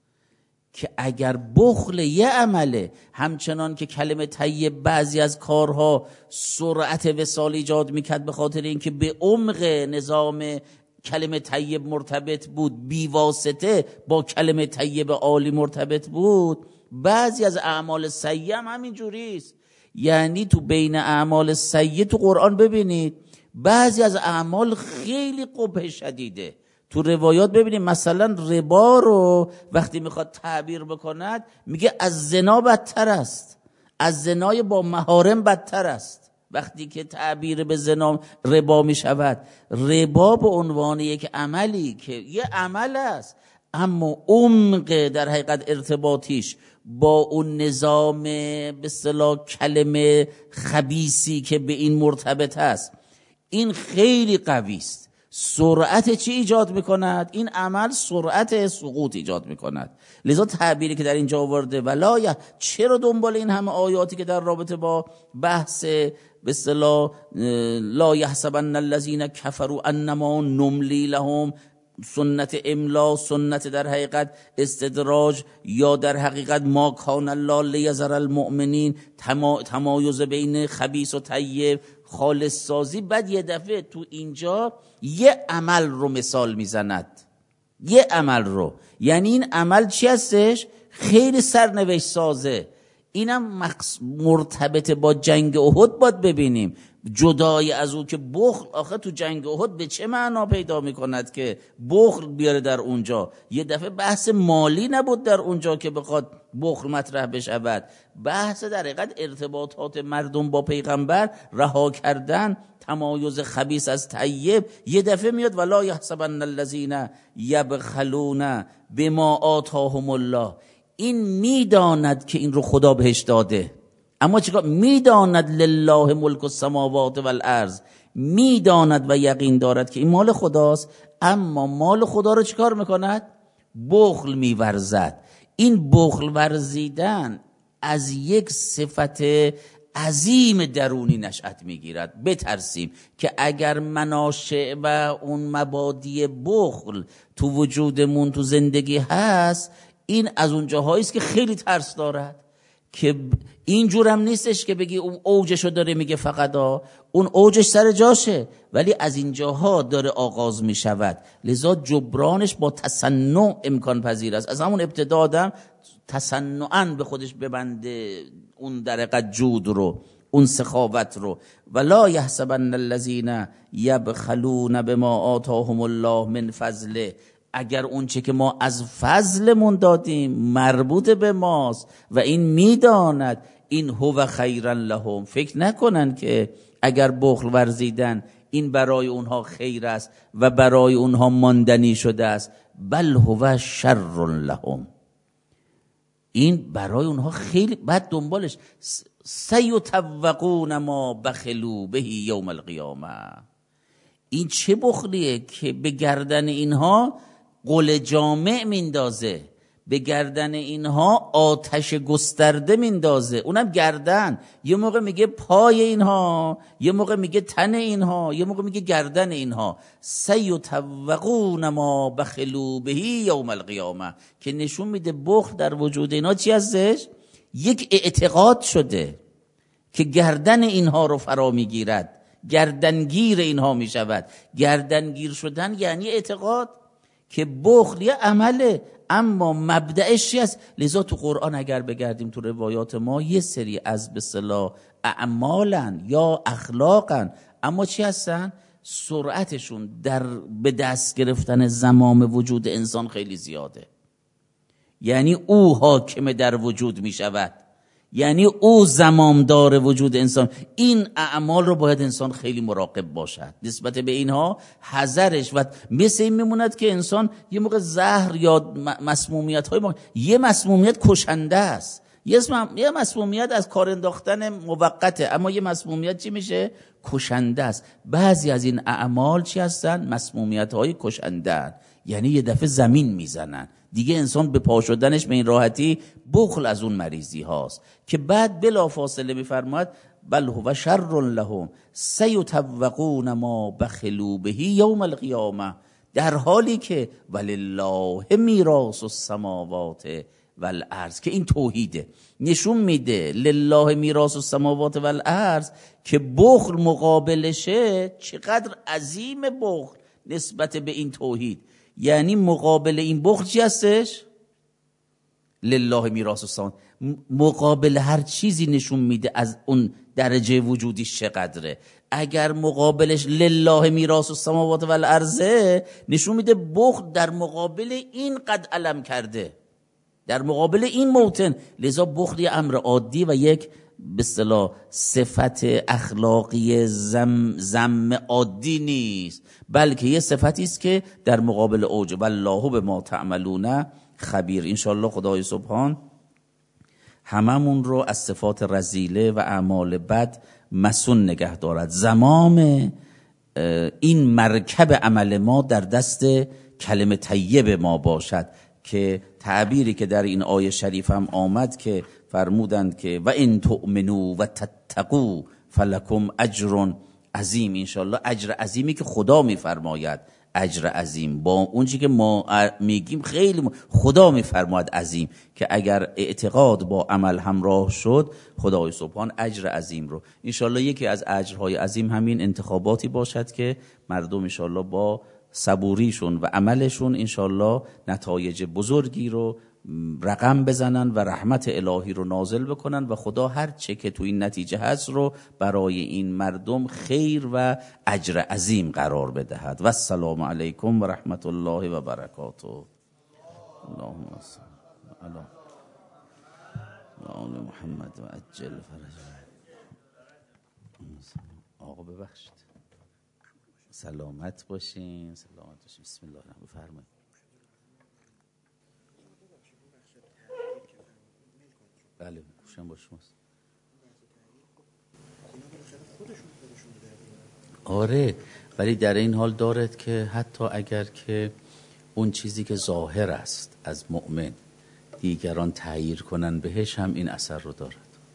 که اگر بخل یه عمله، همچنان که کلمه طیب بعضی از کارها سرعت وصال ایجاد میکرد به خاطر اینکه به عمق نظام کلمه طیب مرتبط بود، بی واسطه با کلمه طیب عالی مرتبط بود، بعضی از اعمال سیئه هم همین جوریست. یعنی تو بین اعمال سیئه تو قرآن ببینید بعضی از اعمال خیلی قبح شدیده. تو روایات ببینید مثلا ربا رو وقتی میخواد تعبیر بکند میگه از زنا بدتر است، از زنای با محارم بدتر است. وقتی که تعبیر به زنا ربا میشود، ربا به عنوان یک عملی که یه عمل است اما عمق در حقیقت ارتباطیش با اون نظام به اصطلاح کلمه خبیثی که به این مرتبط است، این خیلی قوی است. سرعت چی ایجاد میکند؟ این عمل سرعت سقوط ایجاد میکند. لذا تعبیری که در اینجا آورده ولا، چرا دنبال این همه آیاتی که در رابطه با بحث به اصطلاح لا یحسبن الذین کفروا انما نملی لهم، سنت املا، سنت در حقیقت استدراج، یا در حقیقت ما کان الله لیذر المؤمنین، تمایز بین خبیث و طیب، خالص سازی. بعد یه دفعه تو اینجا یه عمل رو مثال میزند، یه عمل رو، یعنی این عمل چی هستش؟ خیلی سرنوشت سازه. اینم مقص... مرتبط با جنگ احد باید ببینیم، جدای از او که بخل، آخه تو جنگ احد به چه معنا پیدا میکند که بخل بیاره در اونجا؟ یه دفعه بحث مالی نبود در اونجا که بخواد بخل مطرح بشود، بحث در حقیقت ارتباطات مردم با پیغمبر، رها کردن تمایز خبیث از طیب. یه دفعه میاد ولا یحسبن الذین یبخلون بما آتاهم الله، این میداند که این رو خدا بهش داده، اما چیکار میداند؟ لله ملک السماوات والارض، میداند و یقین دارد که این مال خداست، اما مال خدا رو چیکار میکند؟ بخل میورزد. این بخل ورزیدن از یک صفت عظیم درونی نشأت میگیرد. بترسیم که اگر مناشع و اون مبادی بخل تو وجودمون تو زندگی هست، این از اون جاهایی است که خیلی ترس دارد، که اینجورم نیستش که بگی اون اوجشو داره میگه فقط ها. اون اوجش سر جاشه، ولی از اینجاها داره آغاز میشود. لذا جبرانش با تصنع امکان پذیر است. از همون ابتدا آدم تصنعاً به خودش ببنده اون در حقیقت جود رو، اون سخاوت رو. ولا یحسبن الذین یبخلون بما آتاهم الله من فضله، اگر اون چه که ما از فضلمون دادیم مربوط به ماست و این میداند، این هو خیرا لهم، فکر نکنن که اگر بخل ورزیدن این برای اونها خیر است و برای اونها ماندنی شده است، بل هو شر لهم، این برای اونها خیلی. بعد دنبالش سیطوقون ما بخلوا به یوم القیامه، این چه بخلیه که به گردن اینها قل جامع میندازه، به گردن اینها آتش گسترده میندازه. اونم گردن، یه موقع میگه پای اینها، یه موقع میگه تن اینها، یه موقع میگه گردن اینها. سیطوقون ما بخلوا به یوم القیامه، که نشون میده بخل در وجود اینا چی هستش؟ یک اعتقاد شده که گردن اینها رو فرا میگیرد، گردنگیر اینها میشود. گردنگیر شدن یعنی اعتقاد که بخل یه عمله، اما مبدأش چی است؟ لذا تو قرآن اگر بگردیم تو روایات ما یه سری از به اصطلاح اعمالن یا اخلاقن، اما چی هستن؟ سرعتشون در به دست گرفتن زمام وجود انسان خیلی زیاده. یعنی او حاکم در وجود می شود. یعنی او زمامدار وجود انسان. این اعمال رو باید انسان خیلی مراقب باشد نسبت به اینها، حذرش. و مثل این میموند که انسان یه موقع زهر یا مسمومیت های ما... یه مسمومیت کشنده است، یه مسمومیت از کار انداختن موقته، اما یه مسمومیت چی میشه؟ کشنده است. بعضی از این اعمال چی هستن؟ مسمومیت های کشنده، یعنی یه دفعه زمین میزنن دیگه. انسان به پا شدنش به این راحتی بخل از اون مریضی هاست که بعد بلا فاصله میفرماید بل هو شر لهم سیطوقون ما بخلوا به یوم القیامه، در حالی که ولله میراث السماوات والارض، که این توحیده، نشون میده لله میراث السماوات والارض که بخل مقابلشه چقدر عظیم بخل نسبت به این توحید. یعنی مقابل این بخل چی هستش؟ لله میراث السماوات، مقابل هر چیزی نشون میده از اون درجه وجودیش چقدره. اگر مقابلش لله میراث السماوات والارض نشون میده بخل در مقابل این قد علم کرده، در مقابل این موطن. لذا بخل یه امر عادی و یک به اصطلاح صفت اخلاقی زم زم عادی نیست، بلکه یه صفتی است که در مقابل اوج والله به ما تعملون خبیر. انشالله خدای سبحان هممون رو از صفات رذیله و اعمال بد مسون نگه دارد. زمام این مرکب عمل ما در دست کلمه طیب ما باشد، که تعبیری که در این آیه شریف هم آمد که فرمودند که و ان تؤمنوا و تتقوا فلکم اجر عظیم. انشالله اجر عظیمی که خدا میفرماید، اجر عظیم با اون چی که ما میگیم خیلی خدا میفرماید عظیم، که اگر اعتقاد با عمل همراه شد خدای سبحان اجر عظیم رو. انشالله یکی از اجرهای عظیم همین انتخاباتی باشد که مردم انشالله با صبوریشون و عملشون انشالله نتایج بزرگی رو رقم بزنن و رحمت الهی رو نازل بکنن و خدا هر چه که تو این نتیجه هست رو برای این مردم خیر و اجر عظیم قرار بدهد. و السلام علیکم و رحمت الله و برکاته. اللهم صل علی آل محمد و عجل فرجهم. آقا ببخشید، سلامت باشین، سلامت باشین. بسم الله الرحمن الرحیم. بفرمایید. بله گوشم با شماست. آره، ولی در این حال دارد که حتی اگر که اون چیزی که ظاهر است از مؤمن دیگران تغییر کنن بهش، هم این اثر رو دارد.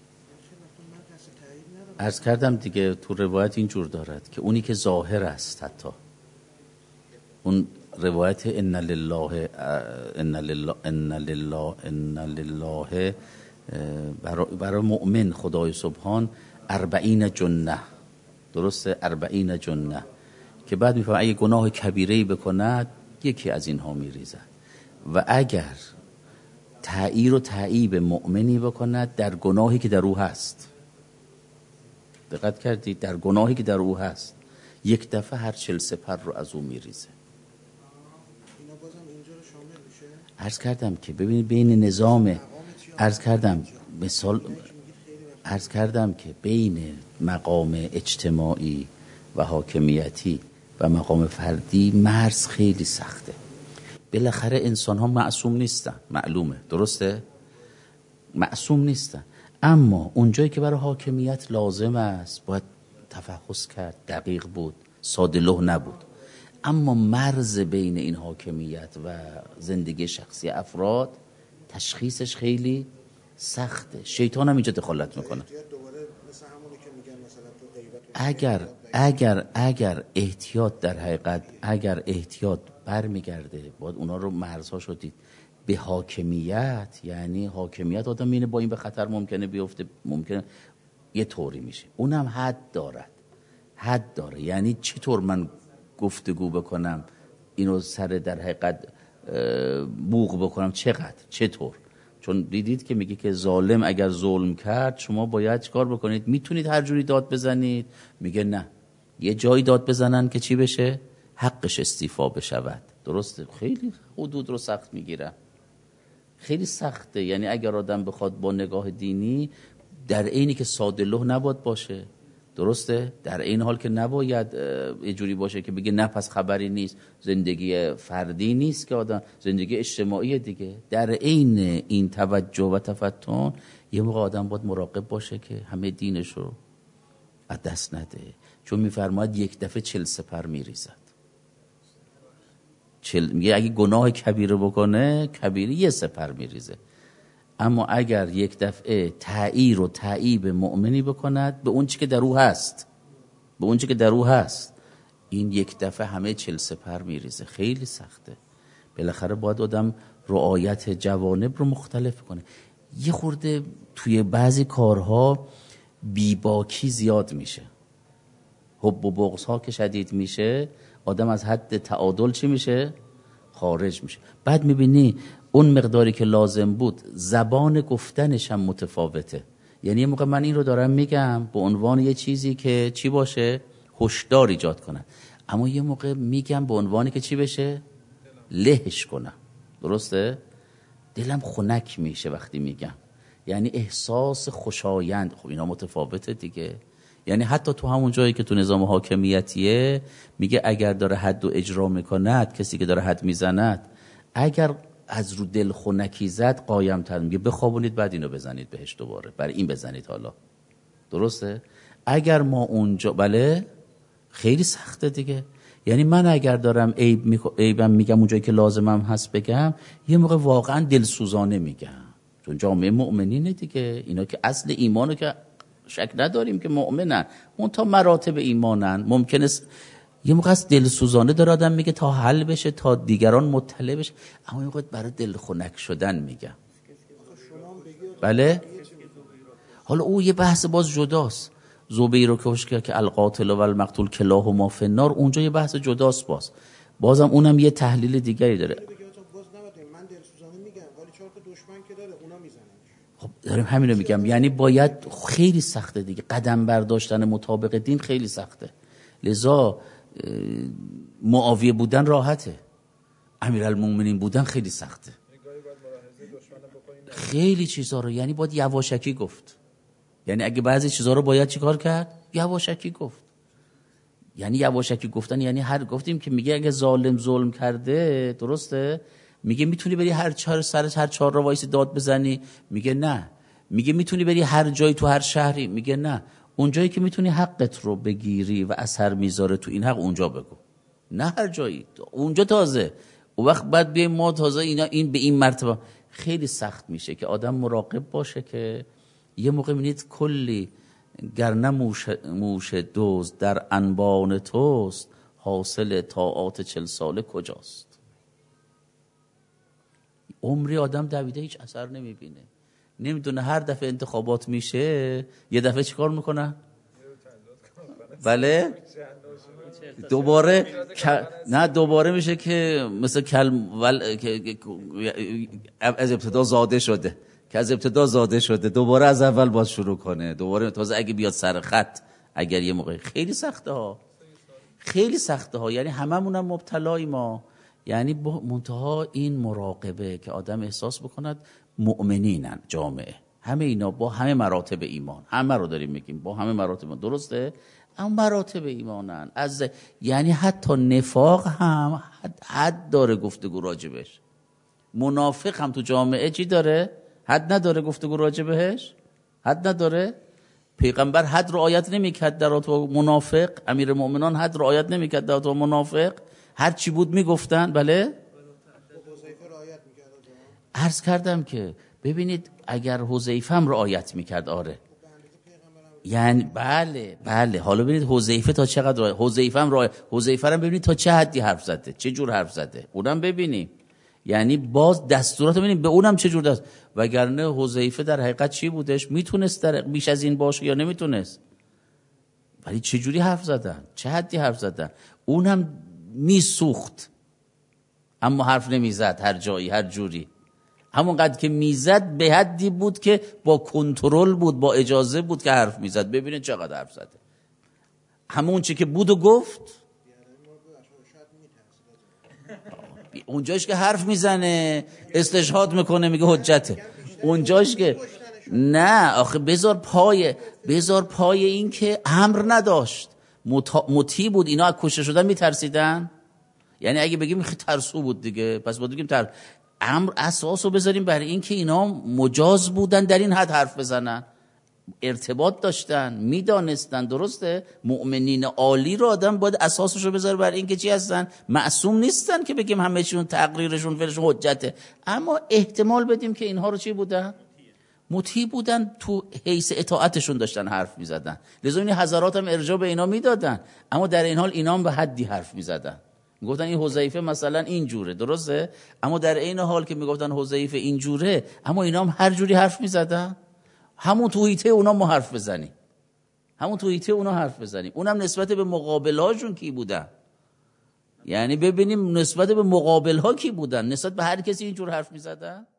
عرض کردم دیگه تو روایت اینجور دارد که اونی که ظاهر است، حتی اون روایت ان لله ان لله ان لله ان لله برای برای مؤمن خدای سبحان اربعین جنه، درسته، اربعین جنه، که بعد میفهمه اگه گناه کبیره‌ای بکند یکی از اینها میریزد، و اگر تعییر و تعییب مؤمنی بکند در گناهی که در او هست، دقت کردید، در گناهی که در او هست یک دفعه هر چل سپر رو از او میریزه. اینا بازم اینجا رو شامل میشه؟ عرض کردم که ببینید بین نظام، عرض کردم مثال، عرض کردم که بین مقام اجتماعی و حاکمیتی و مقام فردی مرز خیلی سخته. بالاخره انسان ها معصوم نیستن، معلومه، درسته؟ معصوم نیستن، اما اونجایی که برای حاکمیت لازم است باید تفحص کرد، دقیق بود، ساده لوح نبود. اما مرز بین این حاکمیت و زندگی شخصی افراد تشخیصش خیلی سخته. شیطان هم اینجا دخالت میکنه. اگر اگر اگر احتیاط در حقیقت اگر احتیاط برمیگرده، باید اونا رو مرزها شدید به حاکمیت، یعنی حاکمیت آدم اینه با این به خطر ممکنه بیفته، ممکنه یه طوری میشه، اونم حد دارد، حد داره. یعنی چطور من گفتگو بکنم اینو سر در حقیقت بوق بکنم، چقدر، چطور؟ چون دیدید که میگه که ظالم اگر ظلم کرد شما باید چیکار بکنید؟ میتونید هر جوری داد بزنید؟ میگه نه، یه جایی داد بزنن که چی بشه؟ حقش استیفا بشود. درسته؟ خیلی حدود رو سخت میگیرن. خیلی سخته. یعنی اگر آدم بخواد با نگاه دینی در عینی که ساده لوح نباید باشه، درسته؟ در این حال که نباید یه جوری باشه که بگه نه پس خبری نیست، زندگی فردی نیست که آدم، زندگی اجتماعی دیگه. در عین این توجه و تفتن یه موقع آدم باید مراقب باشه که همه دینش رو از دست نده، چون میفرماید یک دفعه چل سپر میریزد. چل... میگه اگه گناه کبیره بکنه، کبیره یه سپر میریزه، اما اگر یک دفعه تعییر و تعییب مؤمنی بکند به اون چی که در او هست، به اون چی که در او هست، این یک دفعه همه چل سپر میریزه. خیلی سخته. بالاخره باید آدم رعایت جوانب رو مختلف کنه. یه خورده توی بعضی کارها بیباکی زیاد میشه، حب و بغض ها که شدید میشه، آدم از حد تعادل چی میشه؟ خارج میشه. بعد میبینی اون مقداری که لازم بود زبان گفتنش هم متفاوته. یعنی یه موقع من این رو دارم میگم به عنوان یه چیزی که چی باشه؟ هشدار ایجاد کنه، اما یه موقع میگم به عنوانی که چی بشه؟ لهش کنم. درسته؟ دلم خنک میشه وقتی میگم، یعنی احساس خوشایند. خب اینا متفاوته دیگه. یعنی حتی تو همون جایی که تو نظام حاکمیتیه میگه اگر داره حد و اجرا میکند، کسی که داره حد میزند، اگر از رو دل خنکی زد قایم تر، میگه بخوابونید بعد اینو بزنید بهش دوباره، برای این بزنید حالا. درسته؟ اگر ما اونجا، بله خیلی سخته دیگه. یعنی من اگر دارم عیب می... عیبم میگم اونجایی که لازمم هست بگم، یه موقع واقعا دلسوزانه میگم، چون جامعه مؤمنینه دیگه. اینا که اصل ایمانو که شک نداریم که مؤمنن، اون تا مراتب ایمانن. ممکنه یه موقع از دلسوزانه داره آدم میگه تا حل بشه، تا دیگران مطلع بشه، اما یه موقع برای دل خنک شدن میگم. بله؟ حالا او یه بحث باز جداست. زبیر رو کش که القاتل و المقتول کلاهما فی النار، اونجا یه بحث جداست باز. بازم اونم یه تحلیل دیگری داره. من دلسوزانه میگم ولی چهار تا دشمن که داره اونا میزنن. خب دارم همین رو میگم. یعنی باید، خیلی سخته دیگه، قدم برداشتن مطابق دین خیلی سخته. لذا معاویه بودن راحته، امیرالمومنین بودن خیلی سخته. خیلی چیزا رو یعنی باید یواشکی گفت. یعنی اگه بعضی چیزا رو باید چیکار کرد؟ یواشکی گفت. یعنی یواشکی گفتن یعنی هر گفتیم که میگه اگه ظالم ظلم کرده، درسته؟ میگه میتونی بری هر چهار سر هر چهار را وایسی داد بزنی؟ میگه نه. میگه میتونی بری هر جایی تو هر شهری؟ میگه نه. اون جایی که میتونی حقت رو بگیری و اثر میذاره تو این حق، اونجا بگو، نه هر جایی. اونجا تازه اون وقت بعد بیایم ما تازه اینا این به این مرتبه. خیلی سخت میشه که آدم مراقب باشه که یه موقع میبینید کلی گرنه موش, موش دوز در انبان توست، حاصل طاعات چل ساله کجاست؟ عمری آدم دویده هیچ اثر نمیبینه، نمیدونه. هر دفعه انتخابات میشه یه دفعه چیکار میکنه؟ بله دوباره نه دوباره میشه که مثل کل ول... از ابتدا زاده شده که از ابتدا زاده شده دوباره از اول باید شروع کنه دوباره. تازه اگه بیاد سر خط، اگر یه موقع خیلی سخته ها، خیلی سخته ها. یعنی هممون هم مبتلای ما. یعنی منتها این مراقبه که آدم احساس بکند مؤمنینن جامعه، همه اینا با همه مراتب ایمان، همه رو داریم میگیم با همه مراتب ایمان، درسته؟ اما مراتب ایمانن. از یعنی حتی نفاق هم حد, حد داره گفتگو راجبش. منافق هم تو جامعه چی داره؟ حد نداره گفتگو راجبش؟ حد نداره؟ پیغمبر حد رعایت نمیکرد در تو منافق، امیر المؤمنان حد رعایت نمیکرد در تو منافق، هر چی بود میگفتن. بله عرض کردم که ببینید اگر حذیفه هم رعایت میکرد، آره یعنی بله بله. حالا ببینید حذیفه تا چقدر رعایت، حذیفه هم رعایت، حذیفه هم ببینید تا چه حدی حرف زده، چه جور حرف زده، اونم ببینیم. یعنی باز دستورات ببینیم به اونم چه جور دست. وگرنه حذیفه در حقیقت چی بودش؟ میتونست در بیش از این باشه یا نمیتونست؟ ولی چه جوری حرف زدن، چه حدی حرف زدن. اونم میسوخت اما حرف نمیزد، هر جایی هر جوری. همونقدر که میزد به حدی بود که با کنترل بود، با اجازه بود که حرف میزد. ببینید چقدر حرف زده، همون چی که بود و گفت. اونجاش که حرف میزنه استشهاد میکنه میگه حجته، اونجاش که نه آخه بذار پای بذار پای این که امر نداشت، مطیع بود. اینا از کشته شدن میترسیدن؟ یعنی اگه بگیم خیلی ترسو بود دیگه، پس باید بگیم تر امر اساسو بذاریم برای این که اینا مجاز بودن در این حد حرف بزنن، ارتباط داشتن، میدانستن. درسته مؤمنین عالی رو آدم باید اساسشو بذاره برای این که چی هستن؟ معصوم نیستن که بگیم همه چیون تقریرشون فعلشون حجته، اما احتمال بدیم که اینها رو چی بودن؟ مطیع بودن، تو حیث اطاعتشون داشتن حرف میزدن. لذا این حضرات هم ارجاع به اینا میدادن، اما در این حال اینا هم به حدی حرف میزدن. میگفتن این حذیفه مثلا این جوره، درسته؟ اما در این حال که میگفتن حذیفه این جوره، اما اینا هم هر جوری حرف میزدن. همون توییته اونا ما حرف بزنیم، همون توییته اونا حرف بزنیم. اونم نسبت به مقابلهاشون کی بودن؟ یعنی ببینیم نسبت به مقابلها کی بودن، نسبت به هر کسی اینجور حرف میزدن.